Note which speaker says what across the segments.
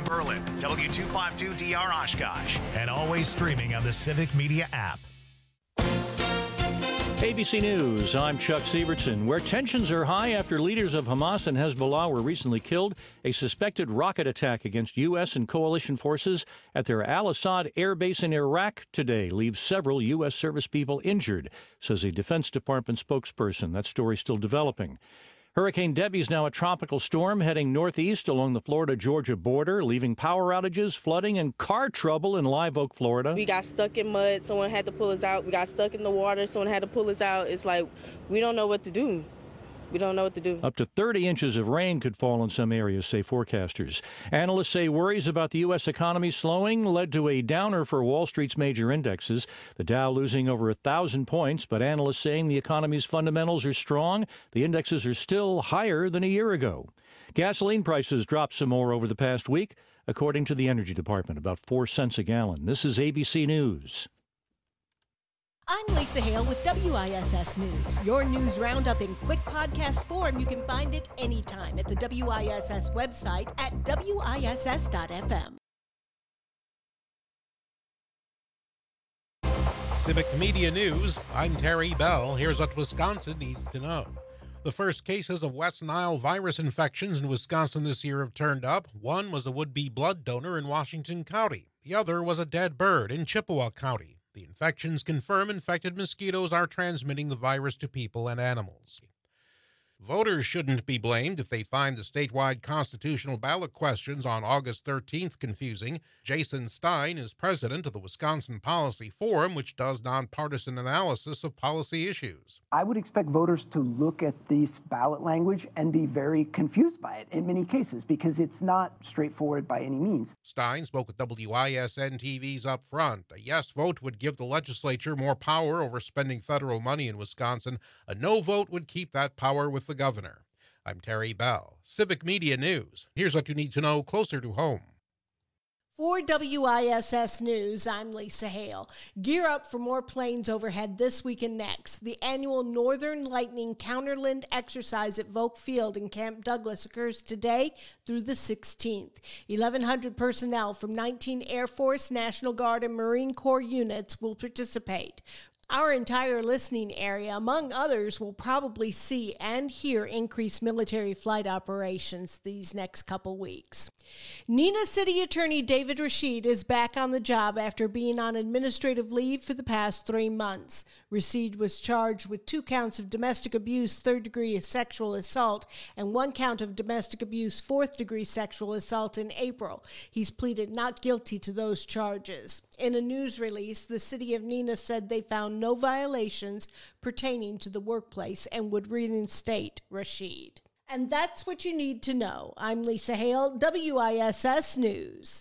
Speaker 1: Berlin, W252DR Oshkosh, and always streaming on the Civic Media app.
Speaker 2: ABC News, I'm Chuck Sievertson. Where tensions are high after leaders of Hamas and Hezbollah were recently killed, a suspected rocket attack against U.S. and coalition forces at their al-Assad air base in Iraq today leaves several U.S. service people injured, says a Defense Department spokesperson. That story still developing. Hurricane Debbie is now a tropical storm heading northeast along the Florida-Georgia border, leaving power outages, flooding, and car trouble in Live Oak, Florida.
Speaker 3: We got stuck in mud. Someone had to pull us out. We got stuck in the water. Someone had to pull us out. It's like we don't know what to do. We don't know what to do.
Speaker 2: Up to 30 inches of rain could fall in some areas, say forecasters. Analysts say worries about the U.S. economy slowing led to a downer for Wall Street's major indexes. The Dow losing over 1,000 points, but analysts saying the economy's fundamentals are strong. The indexes are still higher than a year ago. Gasoline prices dropped some more over the past week, according to the Energy Department, about 4 cents a gallon. This is ABC News.
Speaker 4: I'm Lisa Hale with WISS News. Your news roundup in quick podcast form. You can find it anytime at the WISS website at WISS.FM.
Speaker 5: Civic Media News, I'm Terry Bell. Here's what Wisconsin needs to know. The first cases of West Nile virus infections in Wisconsin this year have turned up. One was a would-be blood donor in Washington County. The other was a dead bird in Chippewa County. The infections confirm infected mosquitoes are transmitting the virus to people and animals. Voters shouldn't be blamed if they find the statewide constitutional ballot questions on August 13th confusing. Jason Stein is president of the Wisconsin Policy Forum, which does nonpartisan analysis of policy issues.
Speaker 6: I would expect voters to look at this ballot language and be very confused by it in many cases because it's not straightforward by any means.
Speaker 5: Stein spoke with WISN TV's Up Front. A yes vote would give the legislature more power over spending federal money in Wisconsin. A no vote would keep that power with the governor. I'm Terry Bell. Civic Media News. Here's what you need to know closer to home.
Speaker 4: For WISS News, I'm Lisa Hale. Gear up for more planes overhead this week and next. The annual Northern Lightning Counterland exercise at Volk Field in Camp Douglas occurs today through the 16th. 1,100 personnel from 19 Air Force, National Guard, and Marine Corps units will participate. Our entire listening area, among others, will probably see and hear increased military flight operations these next couple weeks. Neenah City Attorney David Rashid is back on the job after being on administrative leave for the past 3 months. Rashid was charged with 2 counts of domestic abuse, 3rd-degree sexual assault, and 1 count of domestic abuse, 4th-degree sexual assault in April. He's pleaded not guilty to those charges. In a news release, the city of Neenah said they found no violations pertaining to the workplace and would reinstate Rashid. And that's what you need to know. I'm Lisa Hale, WISS News.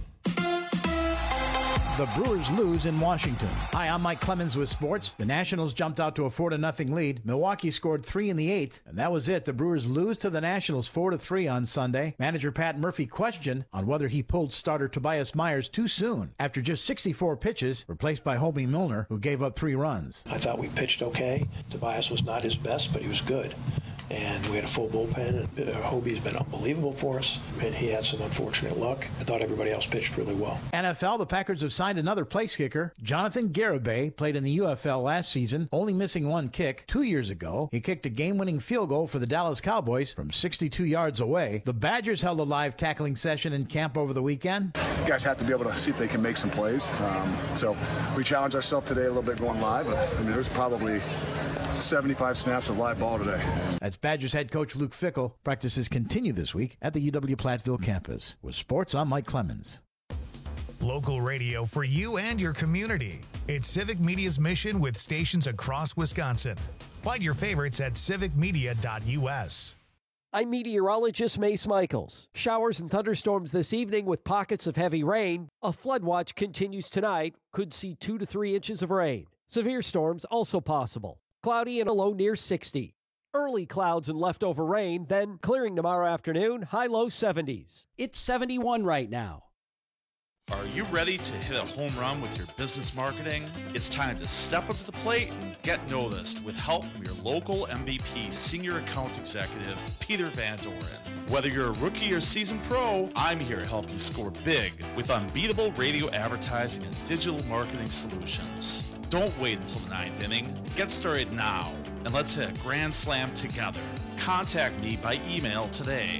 Speaker 7: The Brewers lose in Washington. Hi, I'm Mike Clemens with sports. The Nationals jumped out to a 4-0 lead. Milwaukee scored 3 in the 8th, and that was it. The Brewers lose to the Nationals 4-3 on Sunday. Manager Pat Murphy questioned on whether he pulled starter Tobias Myers too soon after just 64 pitches, replaced by Hobie Milner, who gave up 3 runs.
Speaker 8: I thought we pitched okay. Tobias was not his best, but he was good. And we had a full bullpen. Hobie's been unbelievable for us, and he had some unfortunate luck. I thought everybody else pitched really well.
Speaker 7: NFL, the Packers have signed another place kicker. Jonathan Garibay played in the UFL last season, only missing 1 kick. 2 years ago, he kicked a game-winning field goal for the Dallas Cowboys from 62 yards away. The Badgers held a live tackling session in camp over the weekend.
Speaker 9: You guys have to be able to see if they can make some plays. So we challenged ourselves today a little bit going live. But, there's probably 75 snaps of live ball today.
Speaker 7: That's Badgers head coach Luke Fickell. Practices continue this week at the UW-Platteville campus. With sports, I'm Mike Clemens.
Speaker 1: Local radio for you and your community. It's Civic Media's mission with stations across Wisconsin. Find your favorites at civicmedia.us.
Speaker 10: I'm meteorologist Mace Michaels. Showers and thunderstorms this evening with pockets of heavy rain. A flood watch continues tonight. Could see 2 to 3 inches of rain. Severe storms also possible. Cloudy and a low near 60. Early clouds and leftover rain, then clearing tomorrow afternoon, high low 70s. It's 71 right now.
Speaker 11: Are you ready to hit a home run with your business marketing? It's time to step up to the plate and get noticed with help from your local MVP Senior Account Executive, Peter Van Doren. Whether you're a rookie or seasoned pro, I'm here to help you score big with unbeatable radio advertising and digital marketing solutions. Don't wait until the ninth inning. Get started now, and let's hit a grand slam together. Contact me by email today,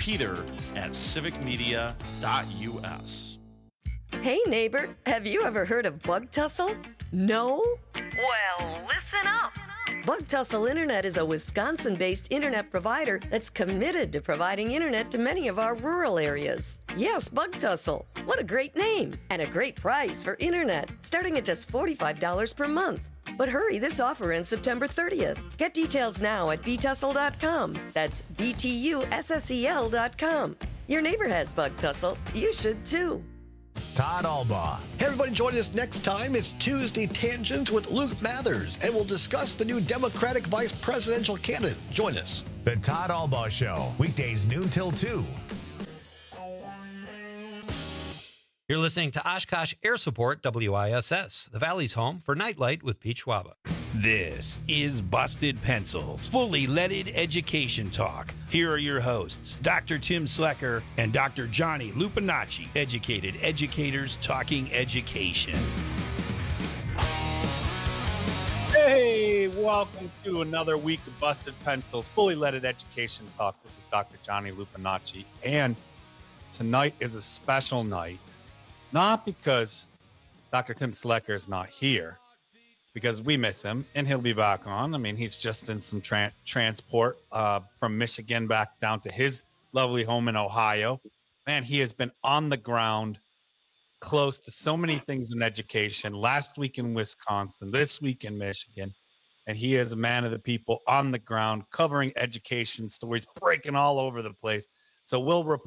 Speaker 11: peter@civicmedia.us.
Speaker 12: Hey neighbor, have you ever heard of Bug Tussle? No? Well, listen up. Bug Tussle Internet is a Wisconsin-based internet provider that's committed to providing internet to many of our rural areas. Yes, Bug Tussle. What a great name and a great price for internet, starting at just $45 per month. But hurry, this offer ends September 30th. Get details now at btussle.com. That's BTUSSEL.com. Your neighbor has Bug Tussle. You should too.
Speaker 1: Todd Albaugh.
Speaker 13: Hey, everybody, join us next time. It's Tuesday Tangents with Luke Mathers, and we'll discuss the new Democratic vice presidential candidate. Join us.
Speaker 1: The Todd Albaugh Show, weekdays noon till 2.
Speaker 14: You're listening to Oshkosh Air Support WISS, the Valley's home for Nightlight with Pete Schwaba.
Speaker 15: This is Busted Pencils, fully leaded education talk. Here are your hosts, Dr. Tim Slecker and Dr. Johnny Lupinacci, educated educators talking education.
Speaker 16: Hey, welcome to another week of Busted Pencils, fully leaded education talk. This is Dr. Johnny Lupinacci, and tonight is a special night. Not because Dr. Tim Slecker is not here, because we miss him, and he'll be back on. I mean, he's just in some transport from Michigan back down to his lovely home in Ohio. Man, he has been on the ground close to so many things in education. Last week in Wisconsin, this week in Michigan. And he is a man of the people on the ground, covering education stories, breaking all over the place. So we'll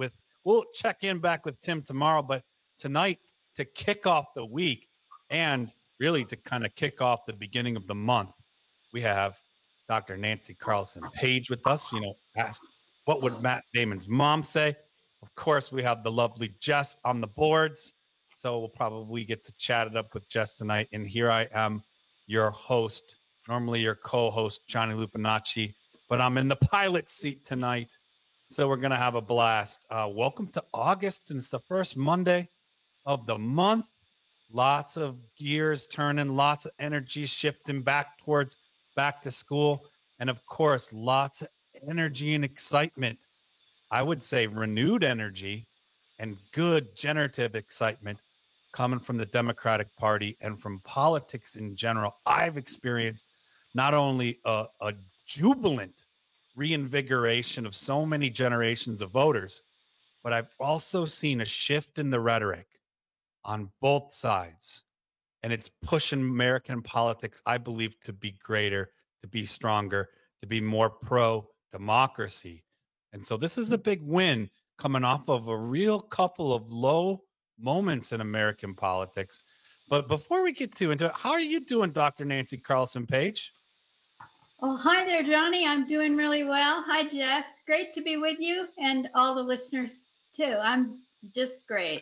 Speaker 16: check in back with Tim tomorrow, but tonight, to kick off the week and really to kind of kick off the beginning of the month, we have Dr. Nancy Carlson Page with us. Ask what would Matt Damon's mom say? Of course, we have the lovely Jess on the boards. So we'll probably get to chat it up with Jess tonight. And here I am, your host, normally your co-host, Johnny Lupinacci, but I'm in the pilot seat tonight. So we're going to have a blast. Welcome to August, and it's the first Monday of the month. Lots of gears turning, lots of energy shifting back towards back to school. And of course, lots of energy and excitement. I would say renewed energy and good generative excitement coming from the Democratic Party and from politics in general. I've experienced not only a jubilant reinvigoration of so many generations of voters, but I've also seen a shift in the rhetoric on both sides. And it's pushing American politics, I believe, to be greater, to be stronger, to be more pro-democracy. And so this is a big win coming off of a real couple of low moments in American politics. But before we get into it, how are you doing, Dr. Nancy Carlson Page?
Speaker 17: Oh, hi there, Johnny. I'm doing really well. Hi, Jess. Great to be with you and all the listeners, too. I'm just great.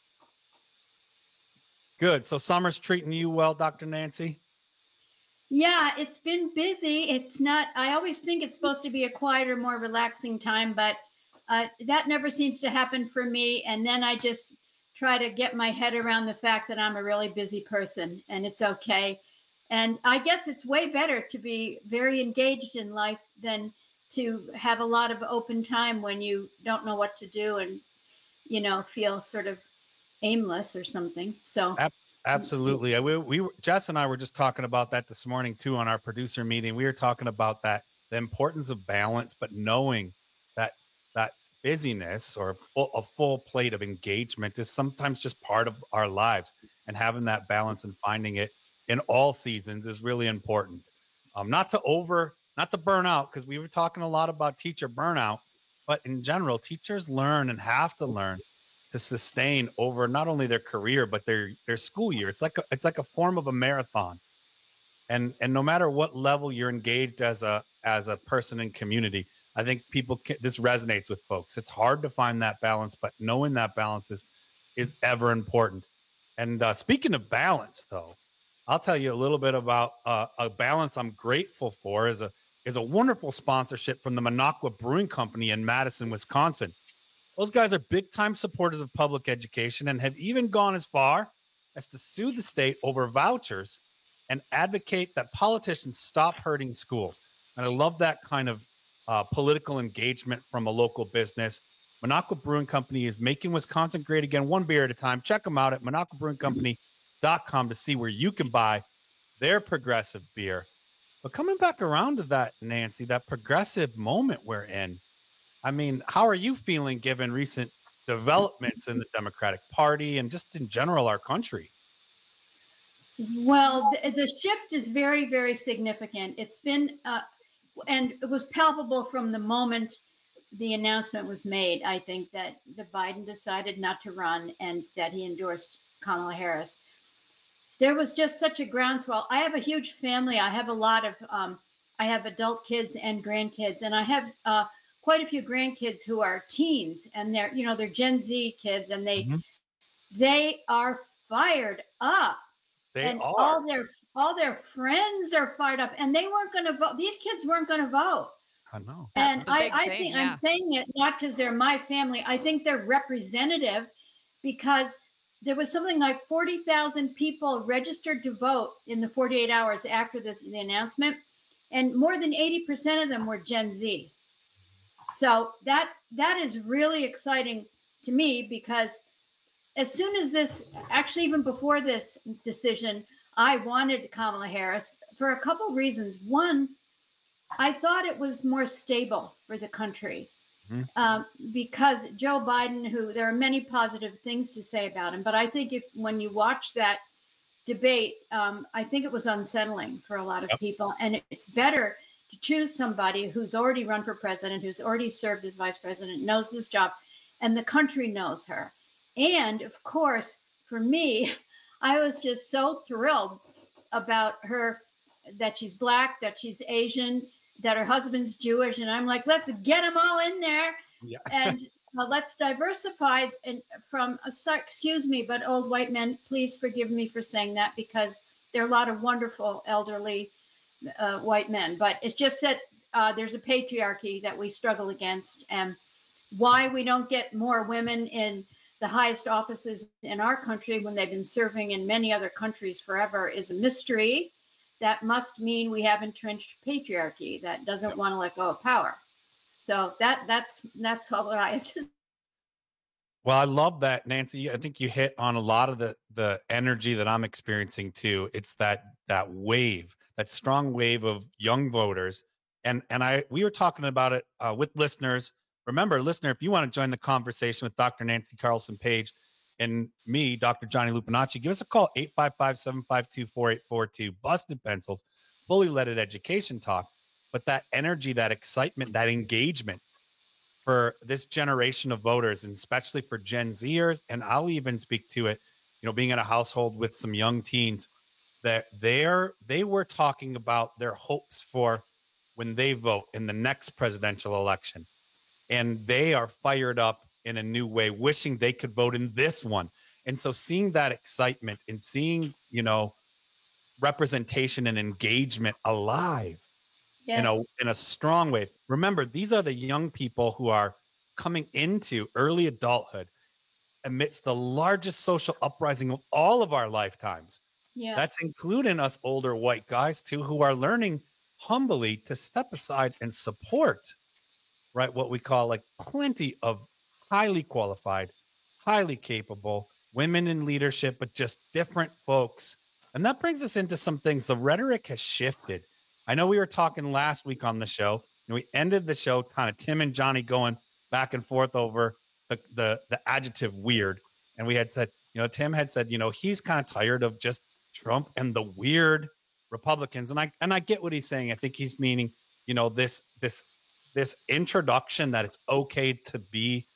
Speaker 16: Good. So summer's treating you well, Dr. Nancy?
Speaker 17: Yeah, it's been busy. I always think it's supposed to be a quieter, more relaxing time, but that never seems to happen for me. And then I just try to get my head around the fact that I'm a really busy person, and it's okay. And I guess it's way better to be very engaged in life than to have a lot of open time when you don't know what to do and, feel sort of aimless or something. So
Speaker 16: absolutely. We Jess and I were just talking about that this morning too on our producer meeting. We were talking about that, the importance of balance, but knowing that busyness or a full plate of engagement is sometimes just part of our lives, and having that balance and finding it in all seasons is really important. Not to burn out, because we were talking a lot about teacher burnout, but in general, teachers learn and have to learn to sustain over not only their career, but their school year. It's like a form of a marathon. And no matter what level you're engaged as a person in community, I think this resonates with folks. It's hard to find that balance, but knowing that balance is is ever important. And speaking of balance, though, I'll tell you a little bit about a balance I'm grateful for is a wonderful sponsorship from the Minocqua Brewing Company in Madison, Wisconsin. Those guys are big-time supporters of public education and have even gone as far as to sue the state over vouchers and advocate that politicians stop hurting schools. And I love that kind of political engagement from a local business. Minocqua Brewing Company is making Wisconsin great again, one beer at a time. Check them out at MinocquaBrewingCompany.com to see where you can buy their progressive beer. But coming back around to that, Nancy, that progressive moment we're in, I mean, how are you feeling given recent developments in the Democratic Party and just in general our country?
Speaker 17: Well, the shift is very, very significant. It's been, and it was palpable from the moment the announcement was made, I think, that the Biden decided not to run and that he endorsed Kamala Harris. There was just such a groundswell. I have a huge family. I have a lot of, I have adult kids and grandkids, and I have quite a few grandkids who are teens, and they're Gen Z kids, and they are fired up.
Speaker 16: They are.
Speaker 17: All their friends are fired up, and they weren't going to vote. These kids weren't going to vote.
Speaker 16: I know.
Speaker 17: And I think I'm saying it not because they're my family. I think they're representative because there was something like 40,000 people registered to vote in the 48 hours after the announcement, and more than 80% of them were Gen Z. So that is really exciting to me because as soon as this, actually even before this decision, I wanted Kamala Harris for a couple reasons. One, I thought it was more stable for the country because Joe Biden, who there are many positive things to say about him, but I think when you watch that debate, I think it was unsettling for a lot of people. And it's better to choose somebody who's already run for president, who's already served as vice president, knows this job, and the country knows her. And of course, for me, I was just so thrilled about her, that she's Black, that she's Asian, that her husband's Jewish. And I'm like, let's get them all in there. Yeah. And let's diversify from, excuse me, but old white men, please forgive me for saying that because there are a lot of wonderful elderly white men. But it's just that there's a patriarchy that we struggle against. And why we don't get more women in the highest offices in our country when they've been serving in many other countries forever is a mystery. That must mean we have entrenched patriarchy that doesn't want to let go of power. So that's all that I have to say.
Speaker 16: Well, I love that, Nancy. I think you hit on a lot of the energy that I'm experiencing too. It's that wave, that strong wave of young voters. And we were talking about it with listeners. Remember, listener, if you want to join the conversation with Dr. Nancy Carlson Page and me, Dr. Johnny Lupinacci, give us a call, 855-752-4842, Busted Pencils, fully leaded education talk. But that energy, that excitement, that engagement for this generation of voters, and especially for Gen Zers, and I'll even speak to it, being in a household with some young teens, that they were talking about their hopes for when they vote in the next presidential election. And they are fired up in a new way, wishing they could vote in this one. And so seeing that excitement and seeing, representation and engagement alive,
Speaker 17: yes,
Speaker 16: in a strong way. Remember, these are the young people who are coming into early adulthood amidst the largest social uprising of all of our lifetimes.
Speaker 17: Yeah.
Speaker 16: That's including us older white guys too, who are learning humbly to step aside and support, right, what we call like plenty of highly qualified, highly capable women in leadership, but just different folks. And that brings us into some things. The rhetoric has shifted. I know we were talking last week on the show, and we ended the show kind of Tim and Johnny going back and forth over the adjective weird. And we had said, Tim had said, he's kind of tired of just Trump and the weird Republicans. And I get what he's saying. I think he's meaning, this introduction that it's okay to be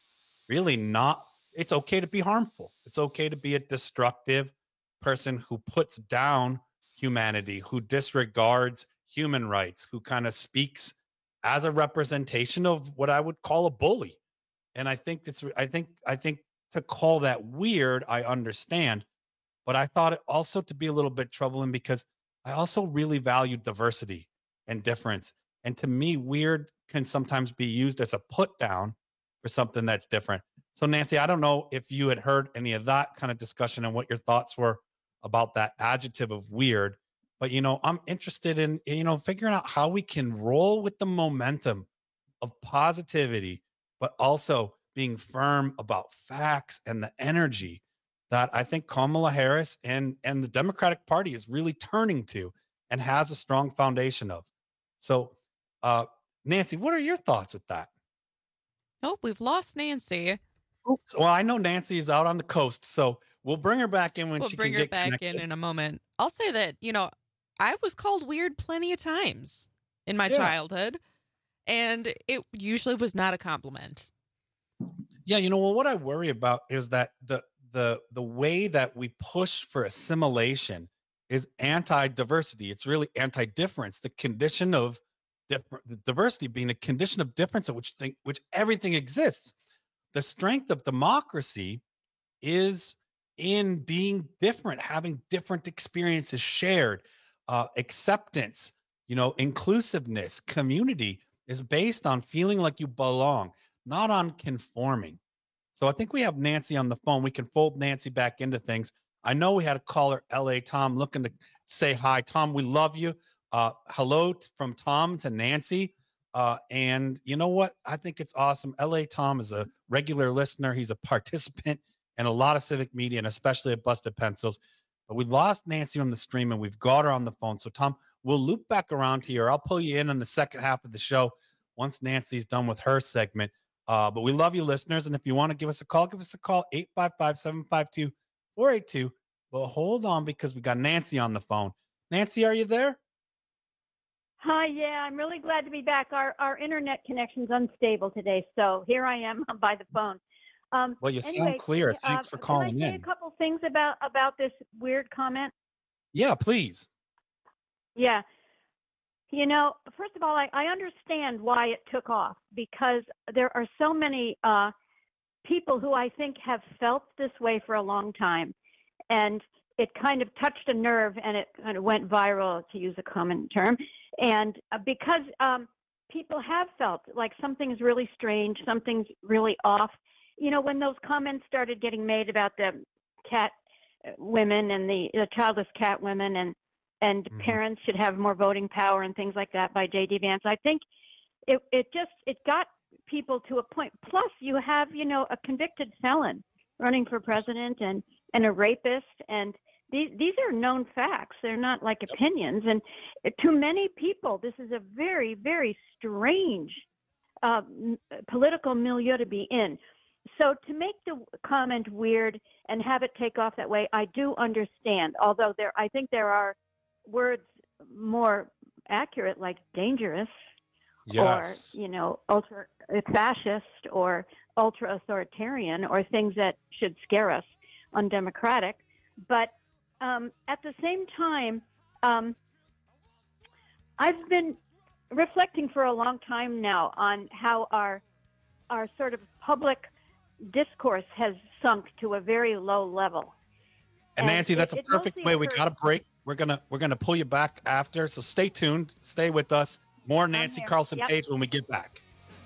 Speaker 16: it's okay to be harmful. It's okay to be a destructive person who puts down humanity, who disregards human rights, who kind of speaks as a representation of what I would call a bully. And I think to call that weird, I understand. But I thought it also to be a little bit troubling because I also really value diversity and difference. And to me, weird can sometimes be used as a put down for something that's different. So Nancy, I don't know if you had heard any of that kind of discussion and what your thoughts were about that adjective of weird. But, I'm interested in, figuring out how we can roll with the momentum of positivity, but also being firm about facts and the energy that I think Kamala Harris and the Democratic Party is really turning to and has a strong foundation of. So, Nancy, what are your thoughts with that?
Speaker 18: Nope, we've lost Nancy.
Speaker 16: Oops. Well, I know Nancy is out on the coast, so we'll bring her back in when she can get connected.
Speaker 18: We'll bring her back in a moment. I'll say that, I was called weird plenty of times in my childhood, and it usually was not a compliment.
Speaker 16: Yeah, what I worry about is that the way that we push for assimilation is anti-diversity. It's really anti-difference. The condition of diversity being a condition of difference at which everything exists. The strength of democracy is in being different, having different experiences shared. Acceptance, inclusiveness, community is based on feeling like you belong, not on conforming. So I think we have Nancy on the phone. We can fold Nancy back into things. I know we had a caller, LA Tom, looking to say hi. Tom, we love you. Hello from Tom to Nancy. And you know what? I think it's awesome. LA Tom is a regular listener. He's a participant in a lot of civic media, and especially at Busted Pencils. But we lost Nancy on the stream, and we've got her on the phone. So, Tom, we'll loop back around to you. I'll pull you in on the second half of the show once Nancy's done with her segment. But we love you, listeners. And if you want to give us a call, 855-752-4882. But hold on, because we got Nancy on the phone. Nancy, are you there?
Speaker 19: Hi, yeah, I'm really glad to be back. Our internet connection's unstable today, so here I am by the phone.
Speaker 16: Well, you sound clear. Thanks for calling in.
Speaker 19: Can I say a couple things about this weird comment?
Speaker 16: Yeah, please.
Speaker 19: Yeah. First of all, I understand why it took off, because there are so many people who I think have felt this way for a long time. And it kind of touched a nerve, and it kind of went viral, to use a common term. And because people have felt like something's really strange, something's really off. When those comments started getting made about the cat women and the childless cat women and parents should have more voting power and things like that by J.D. Vance, I think it got people to a point. Plus, you have, a convicted felon running for president and a rapist, and these are known facts. They're not like opinions. And to many people, this is a very, very strange political milieu to be in. So to make the comment weird and have it take off that way, I do understand. Although I think there are words more accurate, like dangerous,
Speaker 16: yes,
Speaker 19: or ultra fascist or ultra authoritarian, or things that should scare us, undemocratic. But at the same time, I've been reflecting for a long time now on how our sort of public discourse has sunk to a very low level.
Speaker 16: And Nancy, that's a perfect way. We got a break. We're gonna pull you back after. So stay tuned. Stay with us. More Nancy Carlson Page when we get back.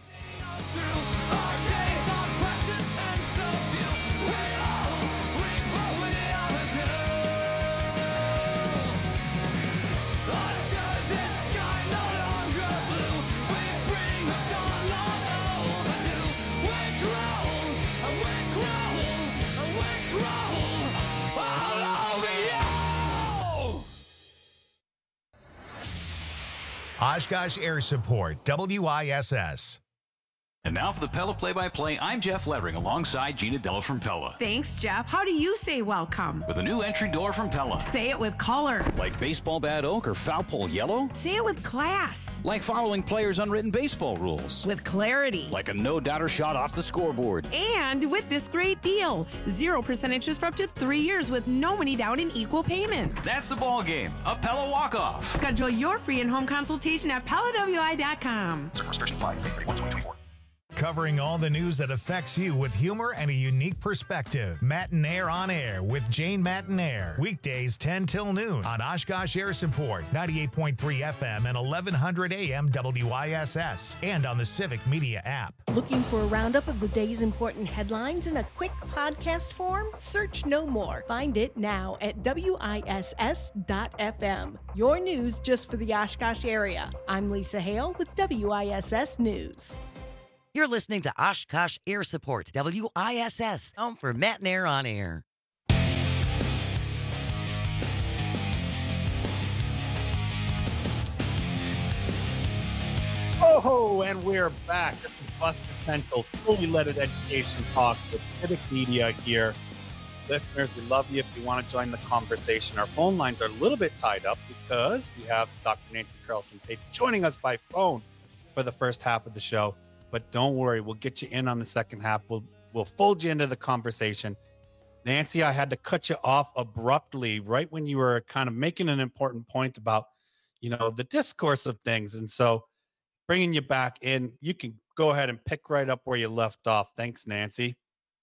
Speaker 1: Oshkosh Air Support, WISS.
Speaker 20: And now for the Pella Play-by-Play, I'm Jeff Levering alongside Gina Della from Pella.
Speaker 21: Thanks, Jeff. How do you say welcome?
Speaker 20: With a new entry door from Pella.
Speaker 21: Say it with color.
Speaker 20: Like baseball bat oak or foul pole yellow?
Speaker 21: Say it with class.
Speaker 20: Like following players' unwritten baseball rules.
Speaker 21: With clarity.
Speaker 20: Like a no-doubter shot off the scoreboard.
Speaker 21: And with this great deal, 0% interest for up to 3 years with no money down in equal payments.
Speaker 20: That's the ball game. A Pella walk-off.
Speaker 21: Schedule your free and home consultation at PellaWI.com.
Speaker 20: Certain restrictions apply. See 31/2024.
Speaker 1: Covering all the news that affects you with humor and a unique perspective. Matinaire on Air with Jane Matinaire. Weekdays 10 till noon on Oshkosh Air Support, 98.3 FM and 1100 AM WISS, and on the Civic Media app.
Speaker 4: Looking for a roundup of the day's important headlines in a quick podcast form? Search No More. Find it now at WISS.FM. Your news just for the Oshkosh area. I'm Lisa Hale with WISS News.
Speaker 3: You're listening to Oshkosh Air Support, WISS, home for Matinaire on Air.
Speaker 16: Oh, and we're back. This is Busted Pencils, fully leaded education talk with Civic Media here. Listeners, we love you if you want to join the conversation. Our phone lines are a little bit tied up because we have Dr. Nancy Carlson-Pate joining us by phone for the first half of the show. But don't worry, we'll get you in on the second half. We'll fold you into the conversation. Nancy, I had to cut you off abruptly right when you were kind of making an important point about, the discourse of things. And so bringing you back in, you can go ahead and pick right up where you left off. Thanks, Nancy.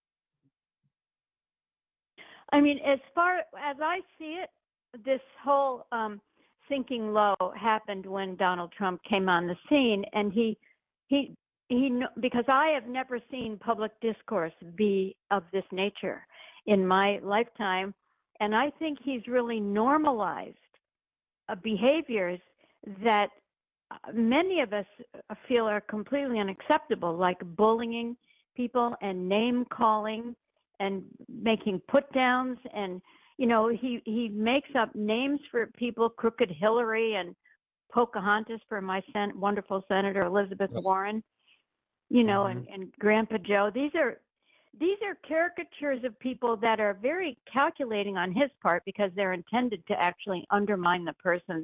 Speaker 19: I mean, as far as I see it, this whole sinking low happened when Donald Trump came on the scene, and he because I have never seen public discourse be of this nature in my lifetime, and I think he's really normalized behaviors that many of us feel are completely unacceptable, like bullying people and name calling and making put downs, and he makes up names for people, Crooked Hillary and Pocahontas for my wonderful Senator Elizabeth Warren. And Grandpa Joe. These are caricatures of people that are very calculating on his part because they're intended to actually undermine the person's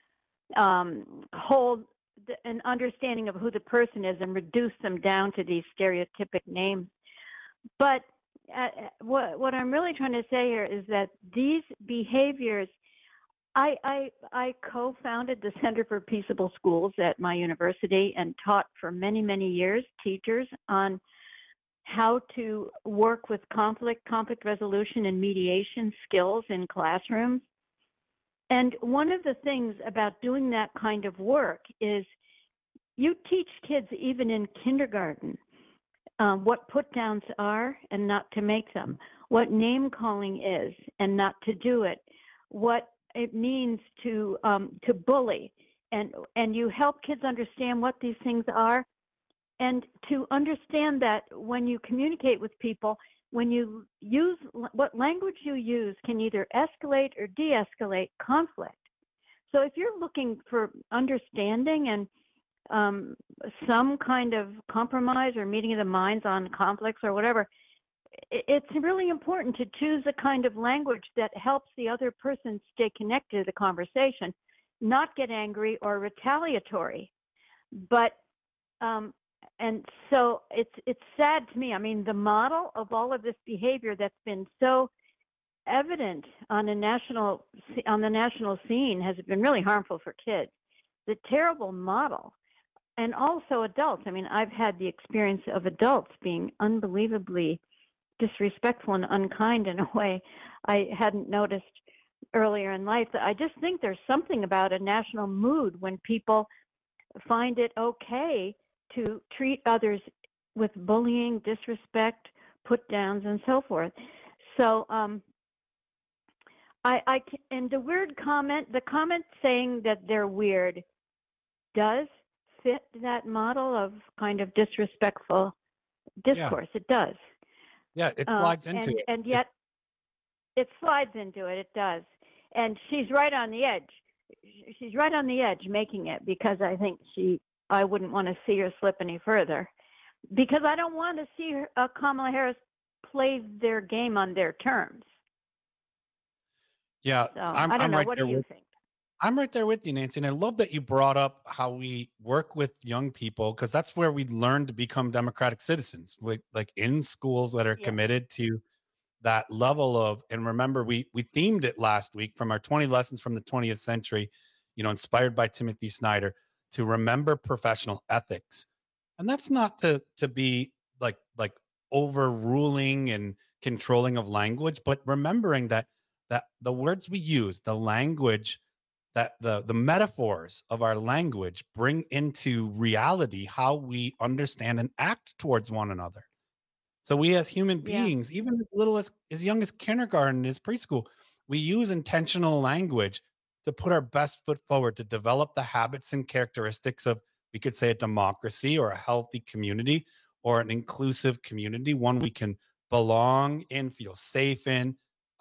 Speaker 19: hold an understanding of who the person is and reduce them down to these stereotypic names. But what I'm really trying to say here is that these behaviors, I co-founded the Center for Peaceable Schools at my university and taught for many, many years teachers on how to work with conflict resolution and mediation skills in classrooms. And one of the things about doing that kind of work is you teach kids even in kindergarten what put-downs are and not to make them, what name calling is and not to do it, what it means to bully, and you help kids understand what these things are, and to understand that when you communicate with people, when you use what language you use can either escalate or de-escalate conflict. So if you're looking for understanding and some kind of compromise or meeting of the minds on conflicts or whatever, it's really important to choose a kind of language that helps the other person stay connected to the conversation, not get angry or retaliatory. But and so it's sad to me. I mean, the model of all of this behavior that's been so evident on the national scene has been really harmful for kids. The terrible model, and also adults. I mean, I've had the experience of adults being unbelievably disrespectful and unkind in a way I hadn't noticed earlier in life. I just think there's something about a national mood when people find it okay to treat others with bullying, disrespect, put downs, and so forth. So and the weird comment, the comment saying that they're weird does fit that model of kind of disrespectful discourse. Yeah. It does.
Speaker 16: Yeah, it slides into it.
Speaker 19: And yet it slides into it. It does. And she's right on the edge. She's right on the edge making it, because I think I wouldn't want to see her slip any further, because I don't want to see Kamala Harris play their game on their terms.
Speaker 16: Yeah,
Speaker 19: so, I don't know. Right, what do you think?
Speaker 16: I'm right there with you, Nancy. And I love that you brought up how we work with young people, because that's where we learn to become democratic citizens, like in schools that are committed to that level of, and remember, we themed it last week from our 20 lessons from the 20th century, inspired by Timothy Snyder, to remember professional ethics. And that's not to be like overruling and controlling of language, but remembering that the words we use, the language, that the metaphors of our language bring into reality how we understand and act towards one another. So we as human beings, even as little as young as kindergarten, as preschool, we use intentional language to put our best foot forward, to develop the habits and characteristics of, we could say, a democracy or a healthy community or an inclusive community, one we can belong in, feel safe in,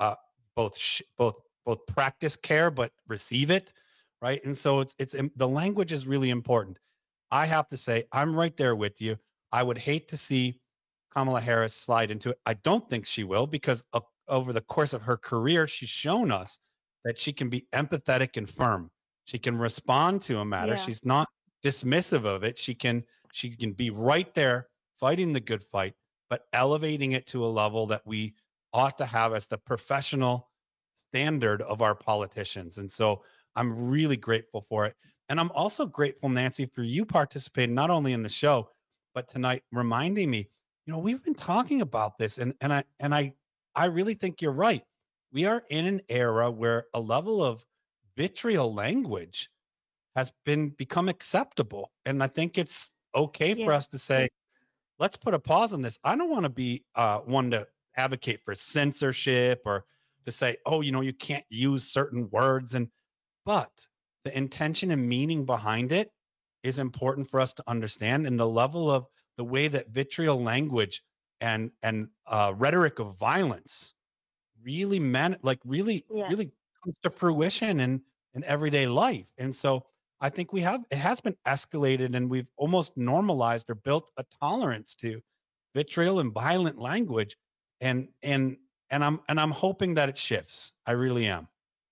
Speaker 16: both practice care but receive it, right? And so it's the language is really important. I have to say, I'm right there with you. I would hate to see Kamala Harris slide into it. I don't think she will, because over the course of her career, she's shown us that she can be empathetic and firm. She can respond to a matter.
Speaker 19: Yeah.
Speaker 16: She's not dismissive of it. She can be right there fighting the good fight, but elevating it to a level that we ought to have as the professional standard of our politicians. And so I'm really grateful for it. And I'm also grateful, Nancy, for you participating not only in the show, but tonight reminding me, we've been talking about this, and I really think you're right. We are in an era where a level of vitriol language has become acceptable. And I think it's okay for us to say, let's put a pause on this. I don't want to be one to advocate for censorship or to say, you can't use certain words. But the intention and meaning behind it is important for us to understand. And the level of the way that vitriol language and rhetoric of violence really really comes to fruition in everyday life. And so I think it has been escalated, and we've almost normalized or built a tolerance to vitriol and violent language. And I'm hoping that it shifts. I really am.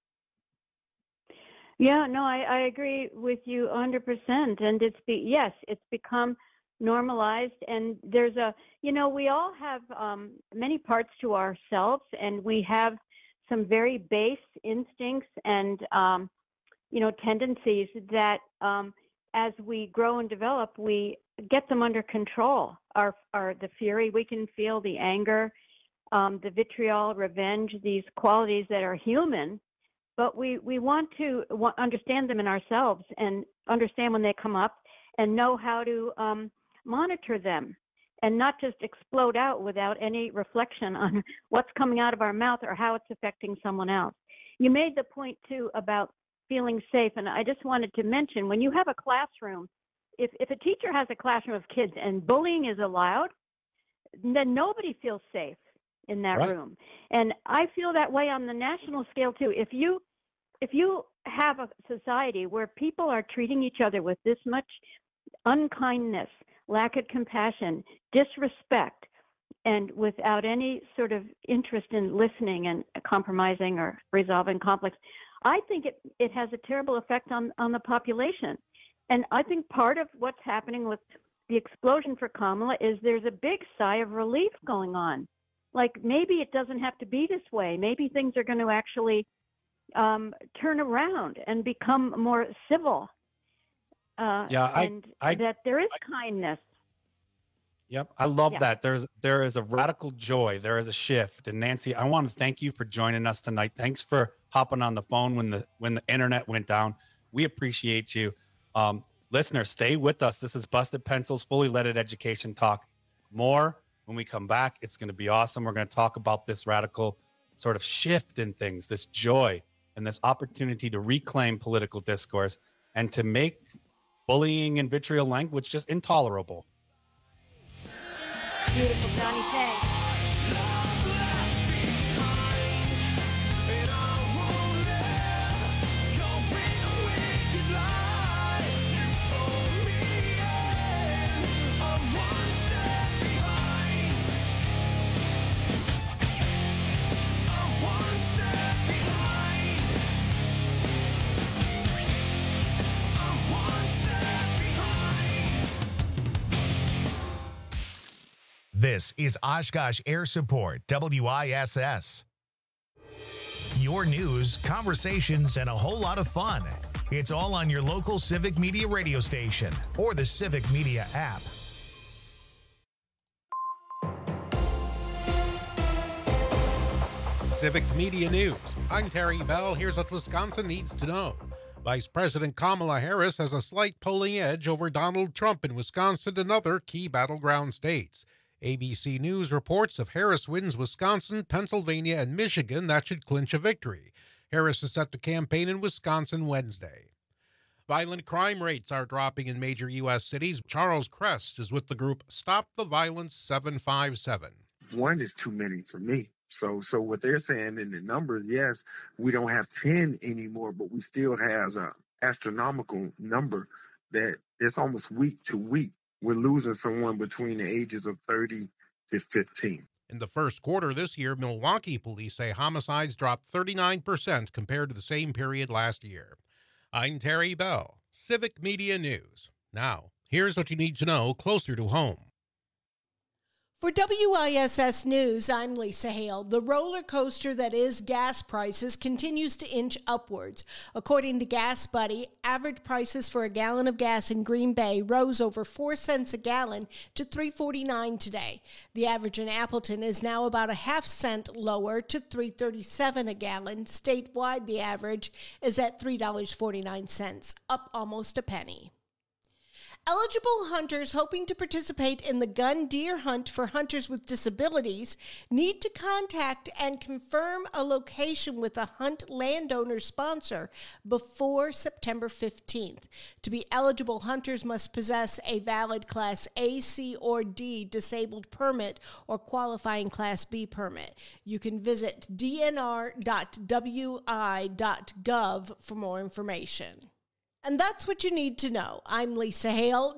Speaker 19: Yeah, no, I agree with you 100%. And it's become normalized. And there's we all have many parts to ourselves, and we have some very base instincts and, tendencies that as we grow and develop, we get them under control. The fury, we can feel the anger, the vitriol, revenge, these qualities that are human, but we want to understand them in ourselves and understand when they come up and know how to monitor them and not just explode out without any reflection on what's coming out of our mouth or how it's affecting someone else. You made the point too about feeling safe, and I just wanted to mention, when you have a classroom, if a teacher has a classroom of kids and bullying is allowed, then nobody feels safe in that room. And I feel that way on the national scale too. If you have a society where people are treating each other with this much unkindness, lack of compassion, disrespect, and without any sort of interest in listening and compromising or resolving conflicts, I think it has a terrible effect on the population. And I think part of what's happening with the explosion for Kamala is there's a big sigh of relief going on. Like, maybe it doesn't have to be this way. Maybe things are going to actually turn around and become more civil. That there is kindness.
Speaker 16: Yep, I love that. There is a radical joy. There is a shift. And Nancy, I want to thank you for joining us tonight. Thanks for hopping on the phone when the internet went down. We appreciate you. Listeners, stay with us. This is Busted Pencils, Fully Leaded Education Talk. More when we come back. It's going to be awesome. We're going to talk about this radical sort of shift in things, this joy and this opportunity to reclaim political discourse and to make bullying and vitriol language just intolerable.
Speaker 19: Beautiful, Johnny. Thanks.
Speaker 1: This is Oshkosh Air Support, WISS. Your news, conversations, and a whole lot of fun. It's all on your local Civic Media radio station or the Civic Media app.
Speaker 5: Civic Media News. I'm Terry Bell. Here's what Wisconsin needs to know. Vice President Kamala Harris has a slight polling edge over Donald Trump in Wisconsin and other key battleground states. ABC News reports if Harris wins Wisconsin, Pennsylvania, and Michigan, that should clinch a victory. Harris is set to campaign in Wisconsin Wednesday. Violent crime rates are dropping in major U.S. cities. Charles Crest is with the group Stop the Violence 757.
Speaker 2: One is too many for me. So what they're saying in the numbers, yes, we don't have 10 anymore, but we still have an astronomical number that it's almost week to week. We're losing someone between the ages of 30 to 15.
Speaker 5: In the first quarter this year, Milwaukee police say homicides dropped 39% compared to the same period last year. I'm Terry Bell, Civic Media News. Now, here's what you need to know closer to home.
Speaker 4: For WISS News, I'm Lisa Hale. The roller coaster that is gas prices continues to inch upwards. According to Gas Buddy, average prices for a gallon of gas in Green Bay rose over 4 cents a gallon to $3.49 today. The average in Appleton is now about a half-cent lower to $3.37 a gallon. Statewide, the average is at $3.49, up almost a penny. Eligible hunters hoping to participate in the gun deer hunt for hunters with disabilities need to contact and confirm a location with a hunt landowner sponsor before September 15th. To be eligible, hunters must possess a valid Class A, C, or D disabled permit or qualifying Class B permit. You can visit dnr.wi.gov for more information. And that's what you need to know. I'm Lisa Hale,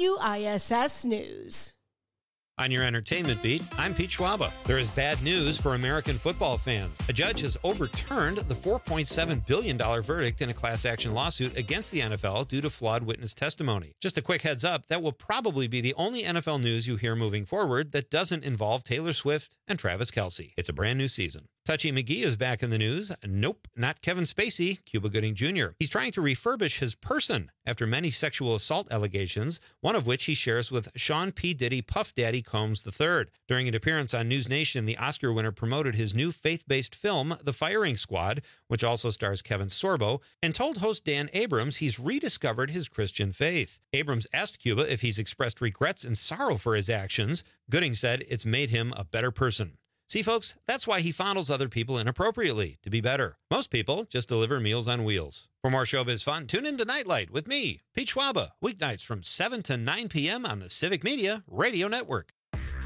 Speaker 4: WISS News.
Speaker 14: On your entertainment beat, I'm Pete Schwaba. There is bad news for American football fans. A judge has overturned the $4.7 billion verdict in a class action lawsuit against the NFL due to flawed witness testimony. Just a quick heads up, that will probably be the only NFL news you hear moving forward that doesn't involve Taylor Swift and Travis Kelce. It's a brand new season. Touchy McGee is back in the news. Nope, not Kevin Spacey, Cuba Gooding Jr. He's trying to refurbish his person after many sexual assault allegations, one of which he shares with Sean P. Diddy Puff Daddy Combs III. During an appearance on News Nation, the Oscar winner promoted his new faith-based film, The Firing Squad, which also stars Kevin Sorbo, and told host Dan Abrams he's rediscovered his Christian faith. Abrams asked Cuba if he's expressed regrets and sorrow for his actions. Gooding said it's made him a better person. See, folks, that's why he fondles other people inappropriately, to be better. Most people just deliver meals on wheels. For more showbiz fun, tune in to Nightlight with me, Pete Schwaba, weeknights from 7 to 9 p.m. on the Civic Media Radio Network.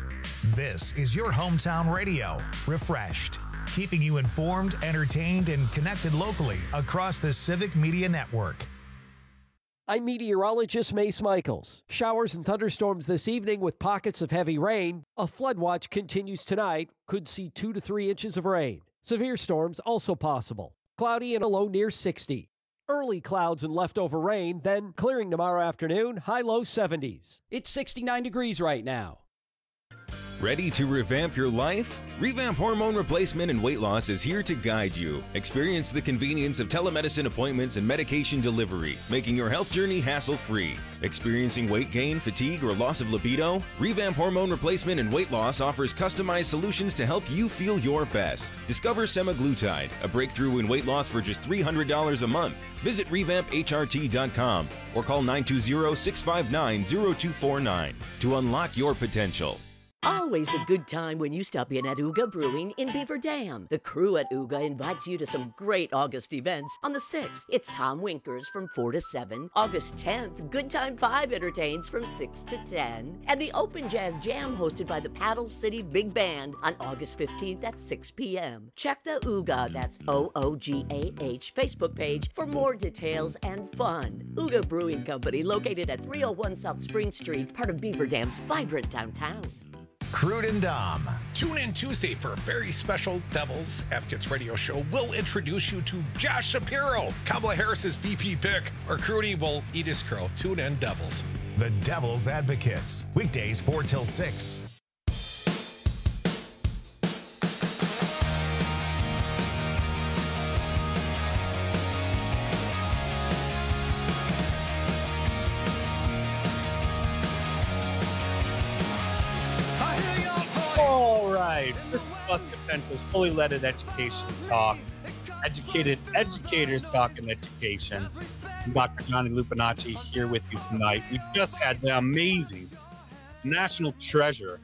Speaker 1: This is your hometown radio, refreshed, keeping you informed, entertained, and connected locally across the Civic Media Network.
Speaker 10: I'm meteorologist Mace Michaels. Showers and thunderstorms this evening with pockets of heavy rain. A flood watch continues tonight. Could see 2 to 3 inches of rain. Severe storms also possible. Cloudy and a low near 60. Early clouds and leftover rain, then clearing tomorrow afternoon, high-low 70s. It's 69 degrees right now.
Speaker 22: Ready to revamp your life? Revamp Hormone Replacement and Weight Loss is here to guide you. Experience the convenience of telemedicine appointments and medication delivery, making your health journey hassle-free. Experiencing weight gain, fatigue, or loss of libido? Revamp Hormone Replacement and Weight Loss offers customized solutions to help you feel your best. Discover semaglutide, a breakthrough in weight loss for just $300 a month. Visit revampHRT.com or call 920-659-0249 to unlock your potential.
Speaker 23: Always a good time when you stop in at Uga Brewing in Beaver Dam. The crew at Uga invites you to some great August events. On the 6th, it's Tom Winkers from 4 to 7. August 10th, Good Time 5 entertains from 6 to 10. And the Open Jazz Jam hosted by the Paddle City Big Band on August 15th at 6 p.m. Check the Uga, that's OOGAH, Facebook page for more details and fun. Uga Brewing Company, located at 301 South Spring Street, part of Beaver Dam's vibrant downtown.
Speaker 1: Crude and Dom.
Speaker 24: Tune in Tuesday for a very special Devil's Advocates radio show. We'll introduce you to Josh Shapiro, Kamala Harris's VP pick. Or Crudy will eat his crow. Tune in, Devils.
Speaker 1: The Devil's Advocates. Weekdays 4 till 6.
Speaker 16: Busted Pencils, fully leaded education talk. Educated educators talking education. I'm Dr. Johnny Lupinacci here with you tonight. We just had the amazing national treasure,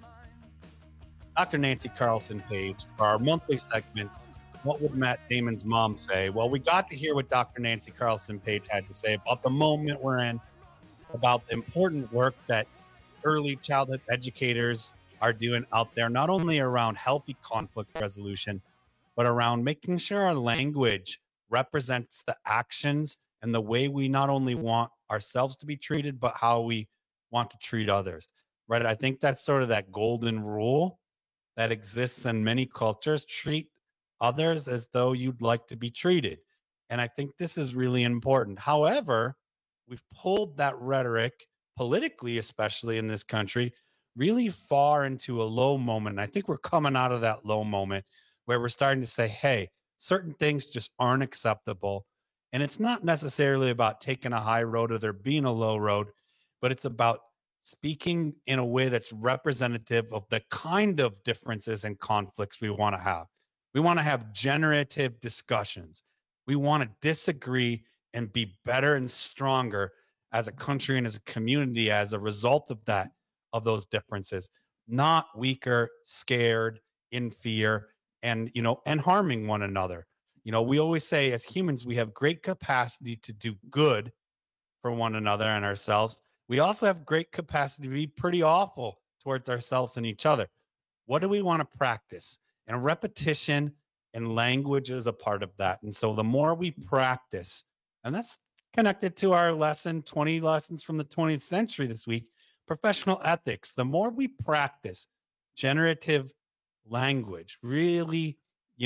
Speaker 16: Dr. Nancy Carlson Page, for our monthly segment, What Would Matt Damon's Mom Say? Well, we got to hear what Dr. Nancy Carlson Page had to say about the moment we're in, about the important work that early childhood educators are doing out there, not only around healthy conflict resolution, but around making sure our language represents the actions and the way we not only want ourselves to be treated, but how we want to treat others, right? I think that's sort of that golden rule that exists in many cultures. Treat others as though you'd like to be treated. And I think this is really important. However, we've pulled that rhetoric politically, especially in this country, really far into a low moment. And I think we're coming out of that low moment where we're starting to say, hey, certain things just aren't acceptable. And it's not necessarily about taking a high road or there being a low road, but it's about speaking in a way that's representative of the kind of differences and conflicts we want to have. We want to have generative discussions. We want to disagree and be better and stronger as a country and as a community as a result of that, of those differences, not weaker, scared, in fear, and harming one another. We always say as humans, we have great capacity to do good for one another and ourselves. We also have great capacity to be pretty awful towards ourselves and each other. What do we want to practice? And repetition and language is a part of that. And so the more we practice, and that's connected to our lesson, 20 lessons from the 20th century this week, professional ethics. The more we practice generative language, really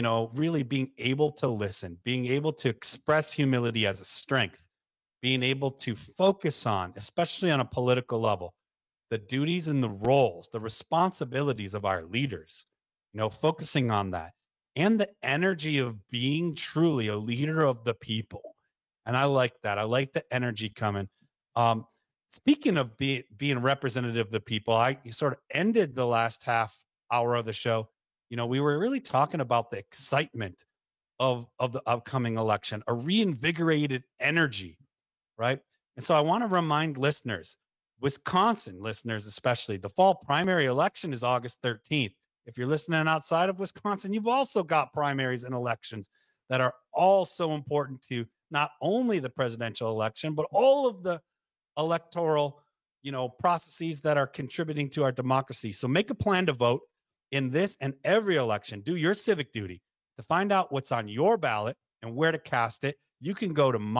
Speaker 16: being able to listen, being able to express humility as a strength, being able to focus on, especially on a political level, the duties and the roles, the responsibilities of our leaders, focusing on that, and the energy of being truly a leader of the people. And I like that. I like the energy coming. Speaking of being representative of the people, I sort of ended the last half hour of the show. We were really talking about the excitement of the upcoming election, a reinvigorated energy, right? And so I want to remind listeners, Wisconsin listeners especially, the fall primary election is August 13th. If you're listening outside of Wisconsin, you've also got primaries and elections that are all so important to not only the presidential election, but all of the electoral, processes that are contributing to our democracy. So make a plan to vote in this and every election. Do your civic duty. To find out what's on your ballot and where to cast it, you can go to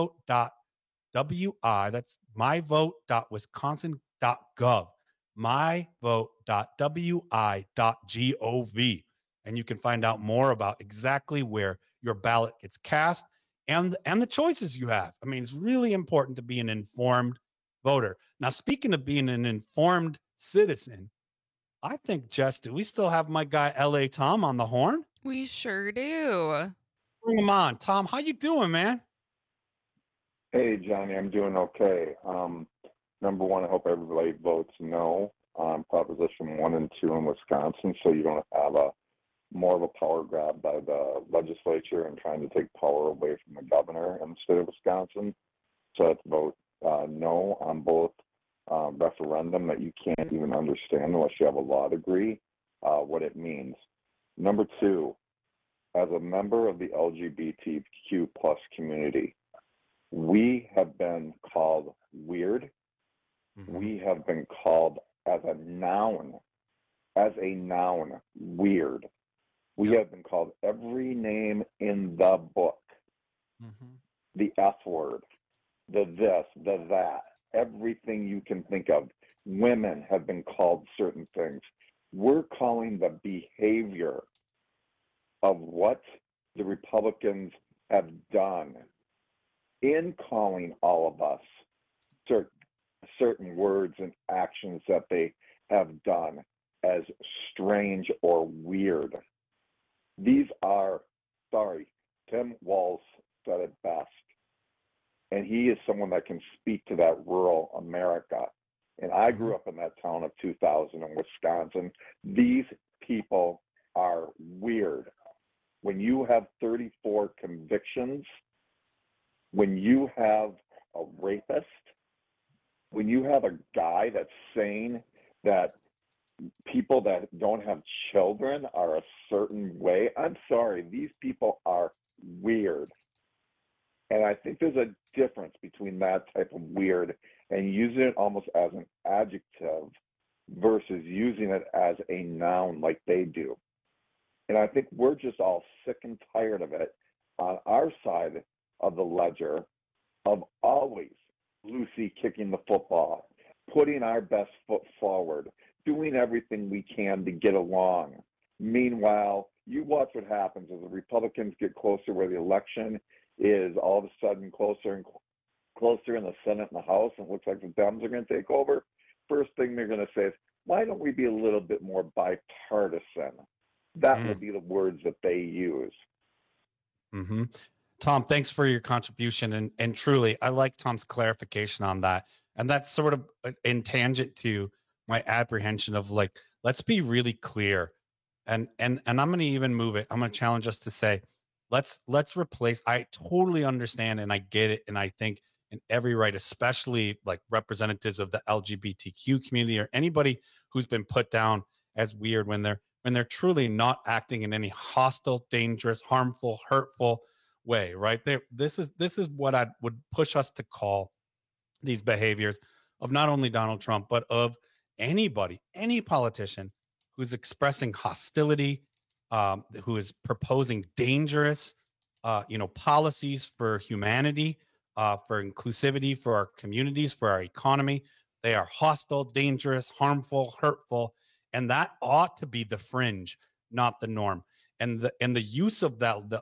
Speaker 16: myvote.wi. That's myvote.wisconsin.gov. myvote.wi.gov. And you can find out more about exactly where your ballot gets cast and the choices you have. I mean, it's really important to be an informed voter. Now, speaking of being an informed citizen, I think, Jess, do we still have my guy L.A. Tom on the horn?
Speaker 18: We sure do.
Speaker 16: Bring him on. Tom, how you doing, man?
Speaker 6: Hey, Johnny, I'm doing okay. Number one, I hope everybody votes no on Proposition 1 and 2 in Wisconsin, so you don't have more of a power grab by the legislature and trying to take power away from the governor in the state of Wisconsin. So let's vote no on both referendum that you can't even understand unless you have a law degree what it means. Number two, as a member of the LGBTQ plus community, we have been called weird. Mm-hmm. We have been called as a noun, weird. We have been called every name in the book. Mm-hmm. The F word, the this, the that, everything you can think of. Women have been called certain things. We're calling the behavior of what the Republicans have done in calling all of us certain words and actions that they have done as strange or weird. These are, Tim Walz said it best. And he is someone that can speak to that rural America. And I grew up in that town of 2000 in Wisconsin. These people are weird. When you have 34 convictions, when you have a rapist, when you have a guy that's saying that people that don't have children are a certain way, I'm sorry, these people are weird. And I think there's a difference between that type of weird and using it almost as an adjective versus using it as a noun like they do. And I think we're just all sick and tired of it on our side of the ledger of always Lucy kicking the football, putting our best foot forward, doing everything we can to get along. Meanwhile, you watch what happens as the Republicans get closer where the election is all of a sudden closer and closer in the Senate and the House, and it looks like the Dems are going to take over. First thing they're going to say is, why don't we be a little bit more bipartisan? That will be the words that they use.
Speaker 16: Mm-hmm. Tom, thanks for your contribution. And truly, I like Tom's clarification on that. And that's sort of in tangent to my apprehension of like, let's be really clear. And I'm going to even move it. I'm going to challenge us to say, let's replace. I totally understand and I get it. And I think in every right, especially like representatives of the LGBTQ community or anybody who's been put down as weird when they're truly not acting in any hostile, dangerous, harmful, hurtful way, right? This is what I would push us to call these behaviors of not only Donald Trump, but of anybody, any politician who's expressing hostility, who is proposing dangerous, policies for humanity, for inclusivity, for our communities, for our economy. They are hostile, dangerous, harmful, hurtful, and that ought to be the fringe, not the norm. And the use of